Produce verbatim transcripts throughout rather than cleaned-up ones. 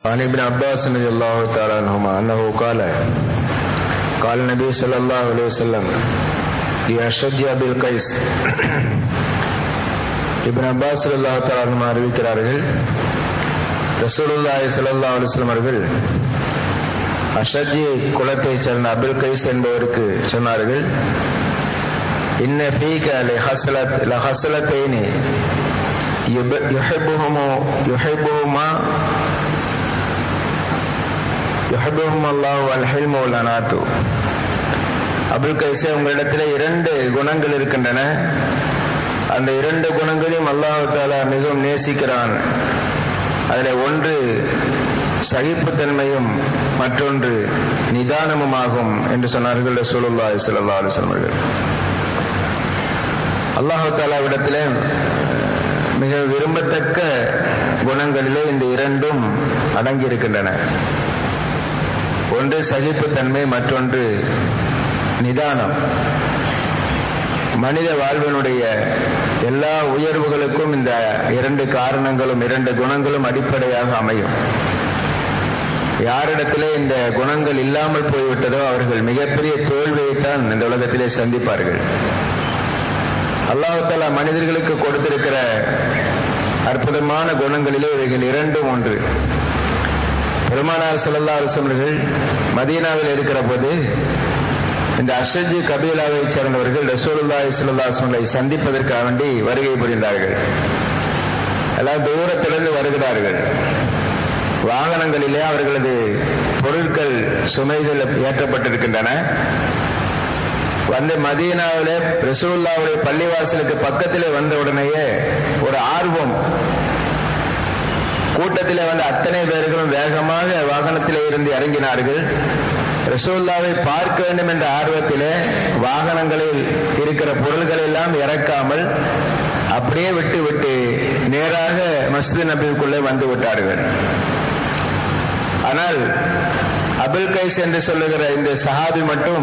عن ابن عباس رضي الله تعالى عنهما أنه قال قال النبي صلى الله عليه وسلم يا أشج أبي القيس. இப்னு Abbas ரலியல்லாஹு தஆலா அன்ஹுமா அறிவிக்கிறார்கள், ரசூலுல்லாஹி ஸல்லல்லாஹு அலைஹி வஸல்லம் அவர்கள் அஷஜி குலத்தைச் சேர்ந்த அபுல் கைஸ் என்பவருக்கு சொன்னார்கள், இன்ன ஃபீக லஹஸலத் லஹஸலத்தைனி யுஹிப்புஹுமா யுஹிப்புஹுமா யுஹிப்புஹும் அல்லாஹு வல் ஹில்மு வல் அனாத்து. அபுல் கைஸே, உங்களிடத்தில் இரண்டு குணங்கள் இருக்கின்றன, அந்த இரண்டு குணங்களையும் அல்லாஹ் தஆலா மிகவும் நேசிக்கிறான். அதில் ஒன்று சகிப்புத்தன்மையும் மற்றொன்று நிதானமுமாகும் என்று சொன்னார்கள் ரசூலுல்லாஹி ஸல்லல்லாஹு அலைஹி வஸல்லம் அவர்கள். அல்லாஹ் தஆலாவிடத்திலே மிக விரும்பத்தக்க குணங்களிலே இந்த இரண்டும் அடங்கி இருக்கின்றன. ஒன்று சகிப்புத்தன்மை, மற்றொன்று நிதானம். மனித வாழ்வினுடைய எல்லா உயர்வுகளுக்கும் இந்த இரண்டு காரணங்களும் இரண்டு குணங்களும் அடிப்படையாக அமையும். யாரிடத்திலே இந்த குணங்கள் இல்லாமல் போய்விட்டதோ அவர்கள் மிகப்பெரிய தோல்வியைத்தான் இந்த உலகத்திலே சந்திப்பார்கள். அல்லாஹ் தஆலா மனிதர்களுக்கு கொடுத்திருக்கிற அற்புதமான குணங்களிலே இவைகள் இரண்டும் ஒன்று. பெருமானார் ஸல்லல்லாஹு அலைஹி வஸல்லம் அவர்கள் மதீனாவில் இருக்கிற போது இந்த அஷஜ் கபீலாவை சேர்ந்தவர்கள் ரசூலுல்லாஹி ஸல்லல்லாஹு அலைஹி வஸல்லம் சந்திப்பதற்காக வேண்டி வருகை புரிந்தார்கள். எல்லாம் தூரத்திலிருந்து வருகிறார்கள். வாகனங்களிலே அவர்களது பொருட்கள் சுமைகள் ஏற்றப்பட்டிருக்கின்றன. வந்து மதீனாவிலே ரசூலுல்லாஹ்வுடைய பள்ளிவாசலுக்கு பக்கத்திலே வந்த உடனேயே ஒரு ஆர்வம், கூட்டத்திலே வந்து அத்தனை பேர்களும் வேகமாக வாகனத்திலே இருந்து இறங்கினார்கள். ரசூலுல்லாஹ்வை பார்க்க வேண்டும் என்ற ஆர்வத்திலே வாகனங்களில் இருக்கிற பொருள்கள் எல்லாம் இறக்காமல் அப்படியே விட்டு விட்டு நேராக மஸ்ஜித் நபிக்குள்ளே வந்து விட்டார்கள். ஆனால் அபுல் கைஸ் என்று சொல்லுகிற இந்த சஹாபி மட்டும்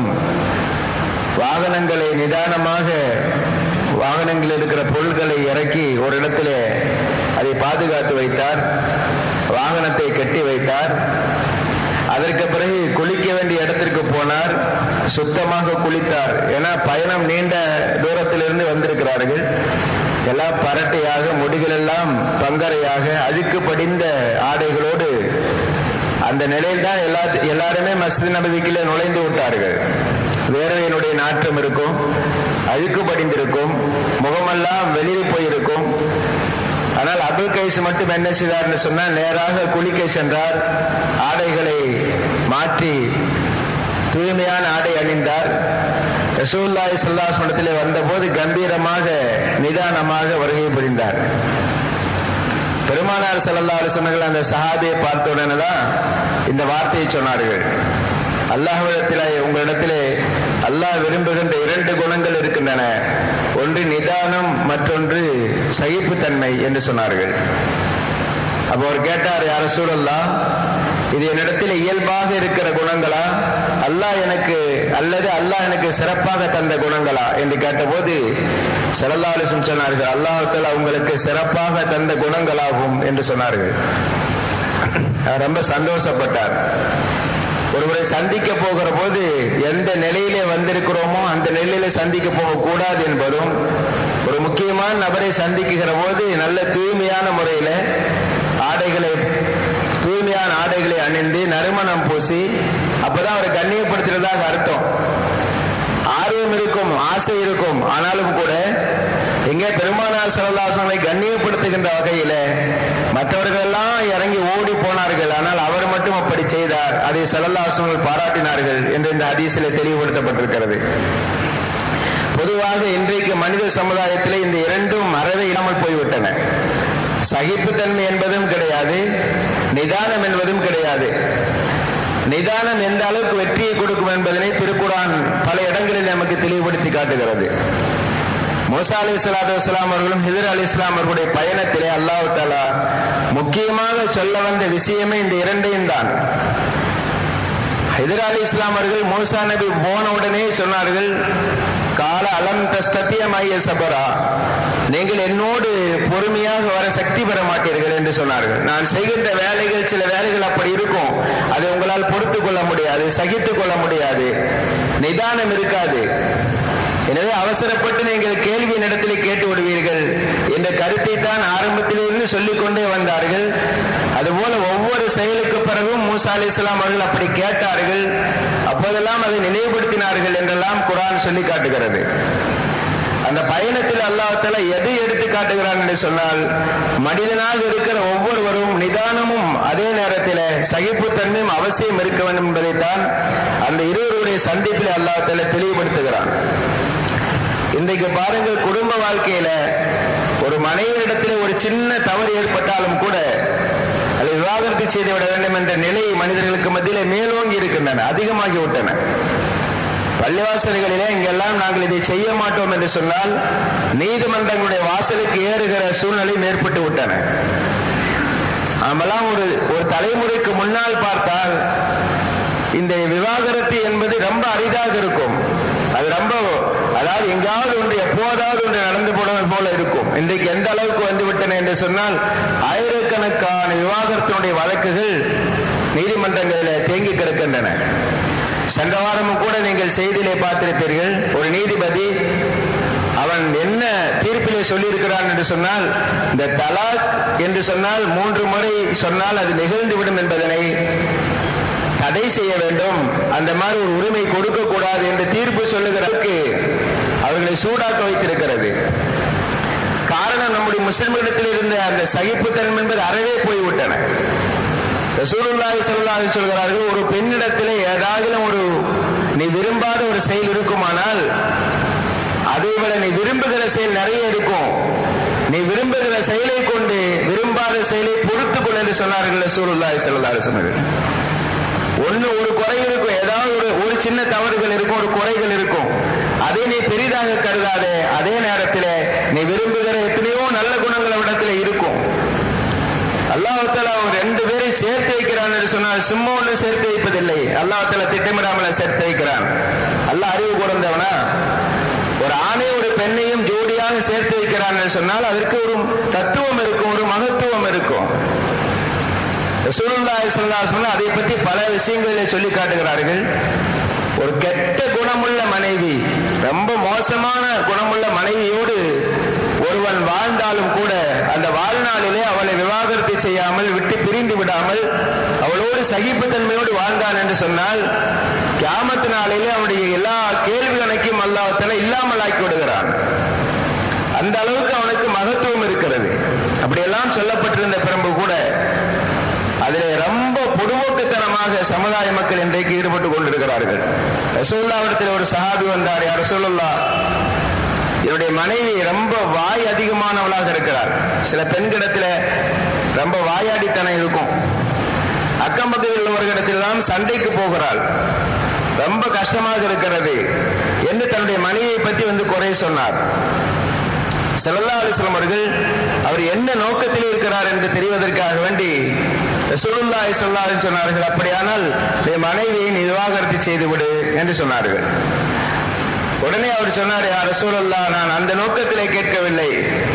வாகனங்களை நிதானமாக வாகனங்களில் இருக்கிற பொருட்களை இறக்கி ஒரு இடத்திலே அதை பாதுகாத்து வைத்தார், வாகனத்தை கட்டி வைத்தார். அதற்கு பிறகு குளிக்க வேண்டிய இடத்திற்கு போனார், சுத்தமாக குளித்தார். ஏன்னா பயணம் நீண்ட தூரத்திலிருந்து வந்திருக்கிறார்கள். எல்லாம் பரட்டையாக, முடிகள் எல்லாம் பங்கரையாக, அழுக்கு படிந்த ஆடைகளோடு அந்த நிலையில் தான் எல்லா எல்லாருமே மஸ்ஜித் நபவிக்குள்ளே நுழைந்து விட்டார்கள். வேர்வையினுடைய நாற்றம் இருக்கும், அழுக்கு படிந்திருக்கும், முகமெல்லாம் வெளியில் போயிருக்கும். ஆனால் அபுல் கைஸ் மட்டும் என்ன செய்தார் சொன்னால், நேராக குளிக்க சென்றார், ஆடைகளை மாற்றி தூய்மையான ஆடை அணிந்தார். ரசூலுல்லாஹி ஸல்லல்லாஹு அலைஹி வஸல்லம் வந்தபோது கம்பீரமாக நிதானமாக வருகை புரிந்தார். பெருமானார் ஸல்லல்லாஹு அலைஹி வஸல்லம் அந்த சஹாபியை பார்த்த உடனே தான் இந்த வார்த்தையை சொன்னார்கள், அல்லாஹ்விடத்திலே உங்களிடத்திலே அல்லாஹ் விரும்புகின்ற இரண்டு குணங்கள் இருக்கின்றன, ஒன்று நிதானம், மற்றொன்று சகிப்புத்தன்மை என்று சொன்னார்கள். அப்போ அவர் கேட்டார், யா ரசூலல்லாஹ், இது என்னிடத்தில் இயல்பாக இருக்கிற குணங்களா அல்லாஹ் எனக்கு அல்லது அல்லாஹ் எனக்கு சிறப்பாக தந்த குணங்களா என்று கேட்டபோது ஸல்லல்லாஹு அலைஹி வஸல்லம் சொன்னார்கள், அல்லாஹ் தஆலா உங்களுக்கு சிறப்பாக தந்த குணங்களாகும் என்று சொன்னார்கள். ரொம்ப சந்தோஷப்பட்டார். ஒருவரை சந்திக்க போகிற போது எந்த நிலையிலே வந்திருக்கிறோமோ அந்த நிலையிலே சந்திக்க போகக்கூடாது என்பதும், ஒரு முக்கியமான நபரை சந்திக்கிற போது நல்ல தூய்மையான முறையில் ஆடைகளை தூய்மையான ஆடைகளை அணிந்து நறுமணம் பூசி அப்பதான் அவரை கண்ணியப்படுத்துறதாக அர்த்தம். ஆர்வம் இருக்கும், ஆசை இருக்கும், ஆனாலும் கூட எங்கே பெருமானார் ஸல்லல்லாஹு அலைஹி வஸல்லம் கண்ணியப்படுத்துகின்ற வகையில மற்றவர்கள் எல்லாம் இறங்கி ஓடி போனார்கள், ஆனால் அவர் மட்டும் அப்படி செய்தார், அதை ஸல்லல்லாஹு அலைஹி வஸல்லம் பாராட்டினார்கள் என்று இந்த ஹதீஸிலே தெளிவுபடுத்தப்பட்டிருக்கிறது. பொதுவாக இன்றைக்கு மனித சமுதாயத்திலே இந்த இரண்டும் அறவே இல்லாமல் போய்விட்டன. சகிப்புத்தன்மை என்பதும் கிடையாது, நிதானம் என்பதும் கிடையாது. நிதானம் எந்த அளவுக்கு வெற்றியை கொடுக்கும் என்பதனை திருக்குர்ஆன் பல இடங்களில் நமக்கு தெளிவுபடுத்தி காட்டுகிறது. மூசா அலைஹிஸ்ஸலாத்து வஸ்ஸலாம் அவர்களும் ஹிதர் அலைஹிஸ்ஸலாம் அவர்களுடைய பயணத்திலே அல்லாஹ் தஆலா முக்கியமாக சொல்ல வந்த விஷயமே இந்த இரண்டையும் தான். ஹிதர் அலைஹிஸ்ஸலாம் அவர்கள் மூசா நபி போன உடனே சொன்னார்கள், கால அலம் தஸ்தத்திய மைய சபரா, நீங்கள் என்னோடு பொறுமையாக வர சக்தி பெற மாட்டீர்கள் என்று சொன்னார்கள். நான் செய்கின்ற வேலைகள் சில வேலைகள் அப்படி அதை சகித்துக் கொள்ள முடியாது, நிதானம் இருக்காது. எனவே அவசரப்பட்டு நீங்கள் கேள்வியின் இடத்திலே கேட்டு விடுவீர்கள் என்ற கருத்தை தான் ஆரம்பத்திலிருந்து சொல்லிக் கொண்டே வந்தார்கள். அதுபோல ஒவ்வொரு செயலுக்கு பிறகும் மூசா அலைஹிஸ்ஸலாம் அவர்கள் அப்படி கேட்டார்கள், அப்போதெல்லாம் அதை நினைவுபடுத்தினார்கள் என்றெல்லாம் குர்ஆன் சொல்லி காட்டுகிறது. அந்த பயணத்தில் அல்லாஹ் தஆலா எதை எடுத்து காட்டுகிறான் என்று சொன்னால், மனிதனாக இருக்கிற ஒவ்வொருவரும் நிதானமும் அதே நேரத்தில் சகிப்புத்தன்மையும் அவசியம் இருக்க வேண்டும் என்பதைத்தான் அந்த இருவருடைய சந்திப்பில் அல்லாஹ் தஆலா தெளிவுபடுத்துகிறான். இன்றைக்கு பாருங்கள், குடும்ப வாழ்க்கையில ஒரு மனைவியிடத்தில் ஒரு சின்ன தவறு ஏற்பட்டாலும் கூட அதை விவாகரத்து செய்துவிட வேண்டும் என்ற நிலை மனிதர்களுக்கு மத்தியிலே மேலோங்கி இருக்கின்றன, அதிகமாகி விட்டன. பள்ளிவாசல்களிலே இங்கெல்லாம் நாங்கள் இதை செய்ய மாட்டோம் என்று சொன்னால் நீதிமன்றங்களுடைய வாசலுக்கு ஏறுகிற சூழ்நிலை ஏற்பட்டு விட்டன. நாமெல்லாம் ஒரு ஒரு தலைமுறைக்கு முன்னால் பார்த்தால் இந்த விவாகரத்து என்பது ரொம்ப அரிதாக இருக்கும். அது ரொம்ப, அதாவது எங்காவது ஒன்று எப்போதாவது ஒன்று நடந்து போடுவது போல இருக்கும். இன்றைக்கு எந்த அளவுக்கு வந்து விட்டன என்று சொன்னால் ஆயிரக்கணக்கான விவாகரத்தினுடைய வழக்குகள் நீதிமன்றங்களில் தேங்கி கிடக்கின்றன. சென்ற வாரமும் கூட நீங்கள் செய்தியிலே பார்த்திருப்பீர்கள், ஒரு நீதிபதி அவன் என்ன தீர்ப்பிலே சொல்லியிருக்கிறான் என்று சொன்னால், இந்த தலாக் என்று சொன்னால் மூன்று முறை சொன்னால் அது நிகழ்ந்துவிடும் என்பதனை தடை செய்ய வேண்டும், அந்த மாதிரி ஒரு உரிமை கொடுக்க கூடாது என்று தீர்ப்பு சொல்லுகிறதுக்கு அவர்களை சூடாக்க வைத்திருக்கிறது. காரணம், நம்முடைய முஸ்லிம்களிடத்தில் இருந்த அந்த சகிப்புத்தன்மை என்பது அறவே போய்விட்டன. ரசூலுல்லாஹி ஸல்லல்லாஹு அலைஹி சொல்கிறார்கள், ஒரு பெண்ணிடத்திலே ஏதாவது ஒரு நீ விரும்பாத ஒரு செயல் இருக்குமானால் அதேபோல நீ விரும்புகிற செயல் நிறைய இருக்கும். நீ விரும்புகிற செயலை கொண்டு விரும்பாத செயலை பொறுத்துக் கொள் என்று சொன்னார்கள் ரசூலுல்லாஹி ஸல்லல்லாஹு அலைஹி வஸல்லம். ஒன்னு ஒரு குறை இருக்கும், ஏதாவது ஒரு ஒரு சின்ன தவறுகள் இருக்கும், ஒரு குறைகள் இருக்கும், அதை நீ பெரிதாக கருதாதே. அதே நேரத்தில் நீ விரும்புகிற எத்தனையோ நல்ல குணங்கள் இடத்துல இருக்கும். அல்லாஹ் தஆலா ஒரு ரெண்டு பேரை சேர்த்து வைக்கிறான் என்று சொன்னால் சும்மா ஒன்று சேர்த்து வைப்பதில்லை. அல்லாஹ் தஆலா திட்டமிடாமல சேர்த்து வைக்கிறான். அல்லாஹ் அறிவு கூர்ந்தவனா? ஒரு ஆணை ஒரு பெண்ணையும் ஜோடியாக சேர்த்து வைக்கிறான் என்று சொன்னால் அதற்கு ஒரு தத்துவம் இருக்கும், ஒரு மகத்துவம் இருக்கும். ரசூலுல்லாஹி ஸல்லல்லாஹு அலைஹி வஸல்லம் அதை பற்றி பல விஷயங்களிலே சொல்லி காட்டுகிறார்கள். ஒரு கெட்ட குணமுள்ள மனைவி, ரொம்ப மோசமான குணமுள்ள மனைவியோடு ஒருவன் வாழ்ந்தாலும் கூட அந்த வாழ்நாளிலே அவளை விவாகரத்து செய்யாமல் விட்டு பிரிந்து விடாமல் அவளோடு சகிப்புத்தன்மையோடு வாழ்ந்தான் என்று சொன்னால் கியாமத் நாளிலே அவனுடைய எல்லா கேள்வி கணக்கையும் அல்லாஹ் தஆலா இல்லாமல் ஆக்கி விடுகிறான். அந்த அளவுக்கு அவனுக்கு மகத்துவம் இருக்கிறது. அப்படியெல்லாம் சொல்லப்பட்டிருந்த பிறகு கூட அதிலே ரொம்ப பொதுவோக்குத்தனமாக சமுதாய மக்கள் இன்றைக்கு ஈடுபட்டுக் கொண்டிருக்கிறார்கள். ரசூலுல்லாஹ்விடத்தில் ஒரு சஹாபி வந்தார், யா ரசூலுல்லாஹ், என்னுடைய மனைவி ரொம்ப வாய் அதிகமானவளாக இருக்கிறார். சில பெண்களிடத்தில் ரொம்ப வாயாடித்தனம் இருக்கும். அக்கம் பக்கத்தில் உள்ளவர்களிடத்திலாம் சண்டைக்கு போகிறாள், ரொம்ப கஷ்டமாக இருக்கிறது என்று தன்னுடைய மனைவியை பற்றி வந்து குறை சொன்னார். ஸல்லல்லாஹு அலைஹி வஸல்லம் அவர்கள் அவர் என்ன நோக்கத்தில் இருக்கிறார் என்று தெரிவதற்காக வேண்டி ரசூலுல்லாஹி ஸல்லல்லாஹு அலைஹி சொன்னார்கள், அப்படியானால் என் மனைவியை விவாகரத்து செய்து விடு என்று சொன்னார்கள். உடனே அவர் சொன்னார், யா ரசூலல்லாஹ், நான் அந்த நோக்கத்திலே கேட்கவில்லை.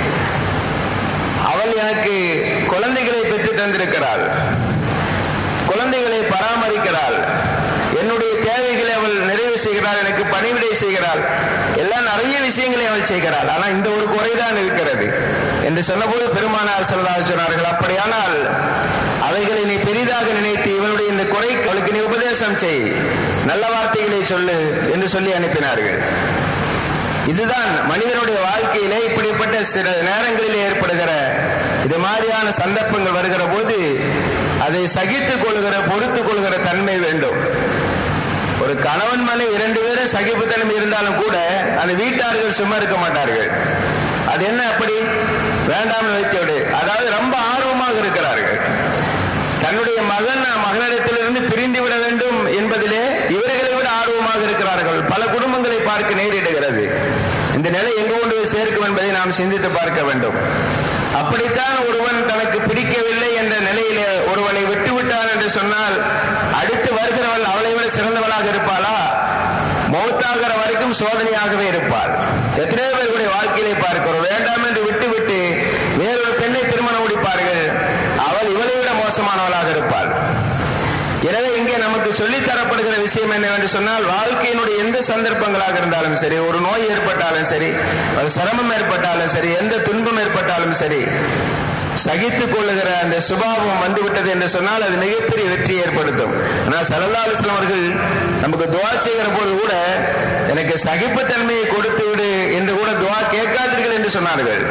அவள் எனக்கு குழந்தைகளை பெற்று தந்திருக்கிறாள், குழந்தைகளை பராமரிக்கிறாள், என்னுடைய தேவைகளை அவள் நிறைவு செய்கிறாள், எனக்கு பணிவிடை செய்கிறாள், எல்லாம் நிறைய விஷயங்களை அவள் செய்கிறாள். ஆனால் இந்த ஒரு குறைதான் இருக்கிறது என்று சொன்னபோது பெருமானார் ஸல்லல்லாஹு அலைஹி சொன்னார்கள், அப்படியானால் அவைகளை நீ பெரிதாக நினைத்து இவனுடைய இந்த குறை அவளுக்கு நீ உபதேசம் செய், நல்ல வார்த்தைகளை சொல்லு என்று சொல்லி அனுப்பினார்கள். இதுதான் மனிதனுடைய வாழ்க்கையிலே இப்படிப்பட்ட சில நேரங்களில் ஏற்படுகிற இது மாதிரியான சந்தர்ப்பங்கள் வருகிற போது அதை சகித்துக் கொள்கிற பொறுத்துக் கொள்கிற தன்மை வேண்டும். ஒரு கணவன் மனைவி இரண்டு பேரும் சகிப்புத்தன்மை இருந்தாலும் கூட அந்த வீட்டார்கள் சும்மா இருக்க மாட்டார்கள். அது என்ன அப்படி வேண்டாம் வைத்தோடு, அதாவது ரொம்ப ஆர்வமாக இருக்கிறார்கள். தன்னுடைய மகன் மகனிடத்திலிருந்து பிரிந்து விட வேண்டும் என்பதிலே இவர்களை விட ஆர்வமாக இருக்கிறார்கள். பல குடும்பங்களை பார்க்க நேரிடுகிறது. இந்த நிலை எங்கு கொண்டு சேர்க்கும் என்பதை நாம் சிந்தித்து பார்க்க வேண்டும். அப்படித்தான் ஒருவன் தனக்கு பிடிக்கவில்லை என்ற நிலையிலே ஒருவனை விட்டுவிட்டான் என்று சொன்னால் அடுத்து வருகிறவள் அவளை விட சிறந்தவளாக இருப்பாளா? மௌத்தாகிற வரைக்கும் சோதனையாகவே இருப்பாள். எத்தனையோ பேருடைய வாழ்க்கையிலே பார்க்கிறோம், வேண்டாம் என்று விட்டுவிட்டு வேறொரு பெண்ணை திருமணம் முடிப்பார்கள், அவள் இவளை விட மோசமானவளாக இருப்பாள். எனவே இங்கே நமக்கு நமக்கு சொல்லித் தரப்படுகிற விஷயம் என்னவென்று சொன்னால், வாழ்க்கையினுடைய எந்த சந்தர்ப்பங்களாக இருந்தாலும் சரி, ஒரு நோய் ஏற்பட்டாலும் சரி, ஒரு சிரமம் ஏற்பட்டாலும் சரி, எந்த துன்பம் ஏற்பட்டாலும் சரி, சகித்துக் கொள்ளுகிற அந்த சுபாவம் வந்துவிட்டது என்று சொன்னால் அது மிகப்பெரிய வெற்றி ஏற்படுத்தும். ஆனால் ஸல்லல்லாஹு அலைஹி வஸல்லம் அவர்கள் நமக்கு துஆ செய்கிற போது கூட எனக்கு சகிப்புத்தன்மையை கொடுத்து விடு என்று கூட துஆ கேட்காதீர்கள் என்று சொன்னார்கள்.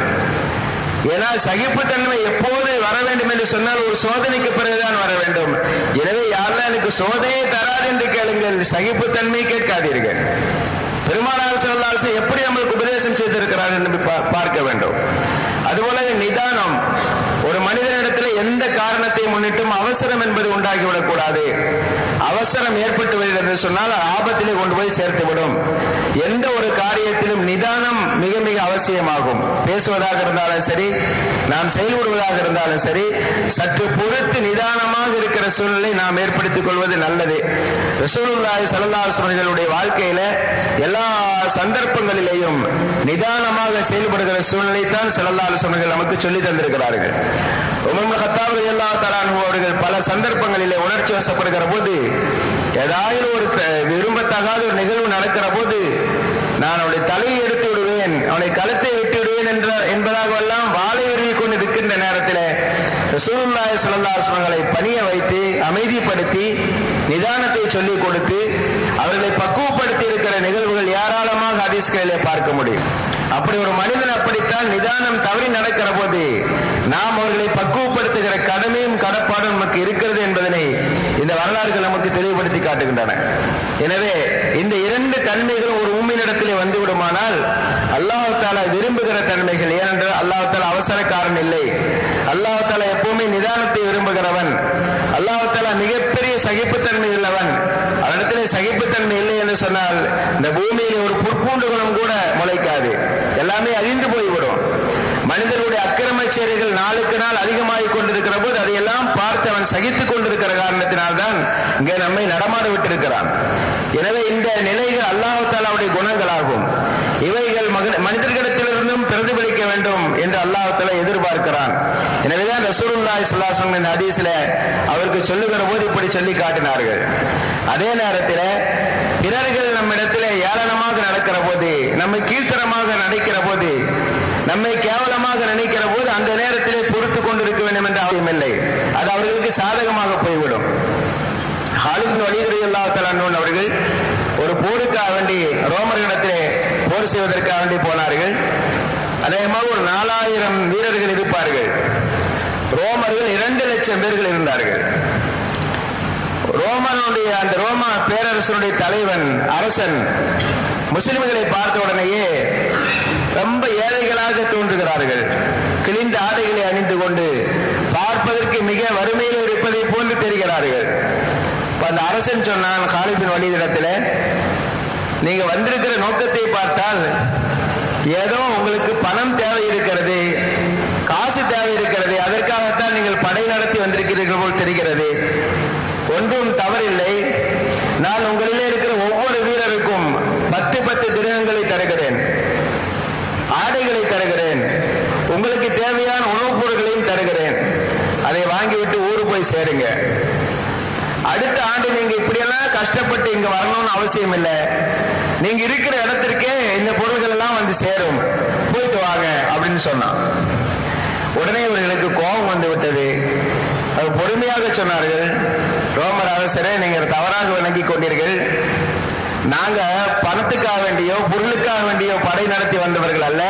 ஏன்னா சகிப்புத்தன்மை எப்போது வர வேண்டும் என்று சொன்னால் ஒரு சோதனைக்கு பிறகுதான் வர வேண்டும். எனவே யாரெல்லாம் எனக்கு சோதனையை தராது என்று கேளுங்கள், சகிப்புத்தன்மை கேட்காதீர்கள். பெருமானார் ஸல்லல்லாஹு அலைஹி வஸல்லம் எப்படி நம்மளுக்கு உபதேசம் செய்திருக்கிறார் என்று பார்க்க வேண்டும். அதுபோல நிதானம், ஒரு மனிதனிடத்தில் எந்த காரணத்தை முன்னிட்டும் அவசரம் என்பது உண்டாகிவிடக் கூடாது. அவசரம் ஏற்பட்டு வருகிறது சொன்னால் ஆபத்திலே கொண்டு போய் சேர்த்துவிடும். எந்த ஒரு காரியத்திலும் நிதானம் மிக மிக அவசியமாகும். பேசுவதாக இருந்தாலும் சரி, நாம் செயல்படுவதாக இருந்தாலும் சரி, சற்று பொறுத்து நிதானமாக இருக்கிற சூழ்நிலை நாம் ஏற்படுத்திக் கொள்வது நல்லது. ரசூலுல்லாஹி ஸல்லல்லாஹு அலைஹி வஸல்லம் அவர்களுடைய வாழ்க்கையில எல்லா சந்தர்ப்பங்களிலேயும் நிதானமாக செயல்படுகிற சூழ்நிலை தான் ஸல்லல்லாஹு அலைஹி வஸல்லம் அவர்கள் நமக்கு சொல்லி தந்திருக்கிறார்கள். உமர் இப்னு கத்தாப் ரலியல்லாஹு தஆலா அன்ஹு அவர்கள் பல சந்தர்ப்பங்களிலே உணர்ச்சி வசப்படுகிற போது, ஏதாவது ஒரு விரும்பத்தகாத ஒரு நிகழ்வு நடக்கிற போது நான் அவனுடைய தலையை எடுத்து விடுவேன், அவனுடைய கழுத்தை வெட்டி விடுவேன் என்ற என்பதாகவெல்லாம் வாளை உருவி கொண்டு இருக்கின்ற நேரத்தில் ரசூலுல்லாஹி ஸல்லல்லாஹு அலைஹி வஸல்லம் அவர்களை பணிய வைத்து அமைதிப்படுத்தி நிதானத்தை சொல்லிக் கொடுத்து அவர்களை பக்குவப்படுத்தி இருக்கிற நிகழ்வுகள் ஏராளமாக ஹதீஸ்களிலே பார்க்க முடியும். அப்படி ஒரு மனிதன் அப்படித்தான் நிதானம் தவறி நடக்கிற போது நாம் அவர்களை பக்குவப்படுத்துகிற கடமையும் கடப்பாடும் நமக்கு இருக்கிறது என்பதனை இந்த வரலாறுகள் நமக்கு தெளிவுபடுத்தி காட்டுகின்றன. எனவே இந்த இரண்டு தன்மைகளும் ஒரு மூமினிடத்திலே வந்துவிடுமானால் அல்லாஹ் தஆலா விரும்புகிற தன்மைகள். ஏனென்றால் அல்லாஹ் தஆலா அவசரக்காரன் இல்லை. அல்லாஹ் தஆலா எப்பவுமே நிதானத்தை விரும்புகிறவன். அல்லாஹ் தஆலா மிகப்பெரிய சகிப்புத்தன்மை உள்ளவன். அவனிடத்திலே சகிப்புத்தன்மை இல்லை என்று சொன்னால் இந்த பூமியில் ஒரு புற்பூண்டு குணம் கூட முளைக்காது, எல்லாமே அழிந்து போய்விடும். மனிதனுடைய அக்கிரம செயல்கள் நாளுக்கு நாள் அதிகமாகிக் கொண்டிருக்கிற போது அதையெல்லாம் பார்த்து அவன் சகித்துக் கொண்டிருக்கிற காரணத்தினால்தான் இங்கே நம்மை நடமாட விட்டிருக்கிறான். எனவே இந்த நிலைகள் அல்லாஹ் தஆலாவுடைய குணங்களாகும். இவைகள் மனிதர்களிடத்திலிருந்தும் பிரதிபலிக்க வேண்டும் என்று அல்லாஹ் தஆலா எதிர்பார்க்கிறான். எனவேதான் ரசூலுல்லாஹி ஸல்லல்லாஹு அலைஹி வஸல்லம் இந்த ஹதீஸிலே அவருக்கு சொல்லுகிற போது இப்படி சொல்லி காட்டினார்கள். அதே நேரத்தில் பிறர்கள் நம்மிடத்தில் ஏளனமாக நடக்கிற போது, நம்மை கீழ்த்தரமாக நினைக்கிற போது, நம்மை கேவலமாக நினைக்கிற போது அந்த நேரத்திலே பொறுத்து கொண்டிருக்க வேண்டும் என்ற அவசியமில்லை. அது அவர்களுக்கு சாதகமாக போய்விடும். ஹாலித் பின் வலீத் ரலியல்லாஹு தஆலா அன்ஹு அவர்கள் ஒரு போருக்காக வேண்டி ரோமர்களிடத்திலே போர் செய்வதற்காக வேண்டி போனார்கள். அதேமாக ஒரு நாலாயிரம் வீரர்கள் இருப்பார்கள். ரோமர்கள் இரண்டு லட்சம் பேர்கள் இருந்தார்கள். ரோமனுடைய அந்த ரோமா பேரரசனுடைய தலைவன் அரசன் முஸ்லிம்களை பார்த்த உடனேயே ரொம்ப ஏழைகளாக தோன்றுகிறார்கள். கிழிந்த ஆடைகளை அணிந்து கொண்டு பார்ப்பதற்கு மிக வறுமையில் இருப்பதை போன்று தெரிகிறார்கள். அந்த அரசன் சொன்னான் காலித் பின் வலீத் இடத்துல, நீங்க வந்திருக்கிற நோக்கத்தை பார்த்தால் ஏதோ உங்களுக்கு பணம் தேவை இருக்கிறது, காசு தேவை இருக்கிறது, அதற்காகத்தான் நீங்கள் படை நடத்தி வந்திருக்கிறீர்கள் போல் தெரிகிறது. ஒன்றும் தவறில்லை. நான் உங்களிலே இருக்கிற ஒவ்வொரு வீரருக்கும் பத்து பத்து திரகங்களை தருகிறேன், ஆடைகளை தருகிறேன், உங்களுக்கு தேவையான உணவுப் பொருட்களையும் தருகிறேன். அதை வாங்கிவிட்டு ஊரு போய் சேருங்க. அடுத்த ஆண்டு நீங்க இப்படியெல்லாம் கஷ்டப்பட்டு இங்க வரணும்னு அவசியம் இல்லை. நீங்க இருக்கிற இடத்திற்கே இந்த பொருள்கள் எல்லாம் வந்து சேரும், போயிட்டு வாங்க அப்படின்னு சொன்னான். உடனே இவர்களுக்கு கோபம் வந்து விட்டது. அவர் பொறுமையாக சொன்னார்கள், ரோமர் அரசரே, நீங்கள் தவறாக விளங்கிக் கொண்டீர்கள். நாங்க பணத்துக்காக வேண்டியோ பொருளுக்காக வேண்டியோ படை நடத்தி வந்தவர்கள் அல்ல.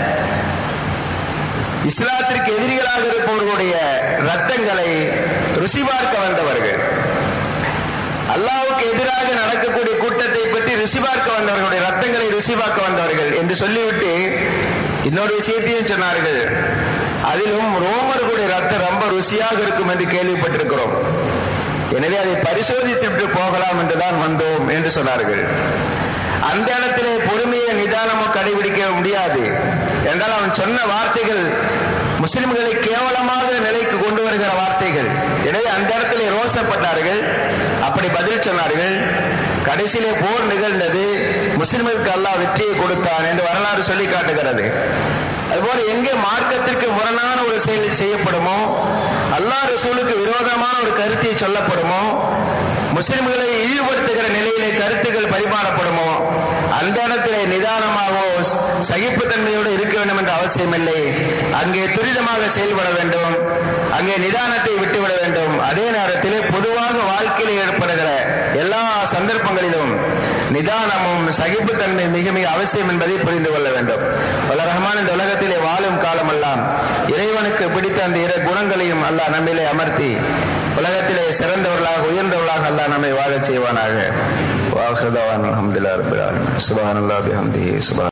இஸ்லாத்திற்கு எதிரிகளாக இருப்பவர்களுடைய ரத்தங்களை ருசி பார்க்க வந்தவர்கள். அல்லாஹ்வுக்கு எதிராக நடக்கக்கூடிய கூட்டத்தை பற்றி ருசி பார்க்க வந்தவர்களுடைய ரத்தங்களை ருசி பார்க்க வந்தவர்கள் என்று சொல்லிவிட்டு இன்னொரு விஷயத்தையும் சொன்னார்கள். அதிலும் ரோமர்களுடைய ரத்தம் ரொம்ப ருசியாக இருக்கும் என்று கேள்விப்பட்டிருக்கிறோம். எனவே அதை பரிசோதித்துவிட்டு போகலாம் என்றுதான் வந்தோம் என்று சொன்னார்கள். அந்த இடத்திலே பொறுமையை நிதானமோ கடைபிடிக்க முடியாது என்றால் அவன் சொன்ன வார்த்தைகள் முஸ்லிம்களை கேவலமாக நிலைக்கு கொண்டு வருகிற வார்த்தைகள். எனவே அந்த இடத்திலே ரோசப்பட்டார்கள். அப்படி பதில் சொன்னார்கள். கடைசியிலே போர் நிகழ்ந்தது. முஸ்லிம்களுக்கு அல்லாஹ் வெற்றியை கொடுத்தான் என்று வரலாறு சொல்லி காட்டுகிறது. அதுபோல எங்கே மார்க்கத்திற்கு முரணான ஒரு செயல் செய்யப்படுமோ, அல்லாஹ் ரசூலுக்கு விரோதமான ஒரு கருத்தை சொல்லப்படுமோ, முஸ்லிம்களை இழிவுபடுத்துகிற நிலையிலே கருத்துக்கள் பரிமாறப்படுமோ அந்த இடத்திலே நிதானமாகவோ சகிப்புத்தன்மையோடு இருக்க வேண்டும் என்ற அவசியமில்லை. அங்கே துரிதமாக செயல்பட வேண்டும், அங்கே நிதானத்தை விட்டுவிட வேண்டும். அதே நேரத்திலே பொதுவாக வாழ்க்கையிலே ஏற்படுகிற எல்லா சந்தர்ப்பங்களிலும் நிதானமும் சகிப்புத்தன்மை மிக மிக அவசியம் என்பதை புரிந்து கொள்ள வேண்டும். வல்ல ரஹ்மான் இந்த உலகத்திலே வாழும் காலமெல்லாம் இறைவனுக்கு பிடித்த அந்த இரு குணங்களையும் அல்லாஹ் நம்மிலே அமர்த்தி உலகத்திலே சிறந்தவர்களாக உயர்ந்தவர்களாக அல்லாஹ் நம்மை வாழச் செய்வானாக. வாஹிரு தஅவானா அல்ஹம்துலில்லாஹி ரப்பில் ஆலமீன். சுப்ஹானல்லாஹி வபிஹம்திஹி சுப்ஹான்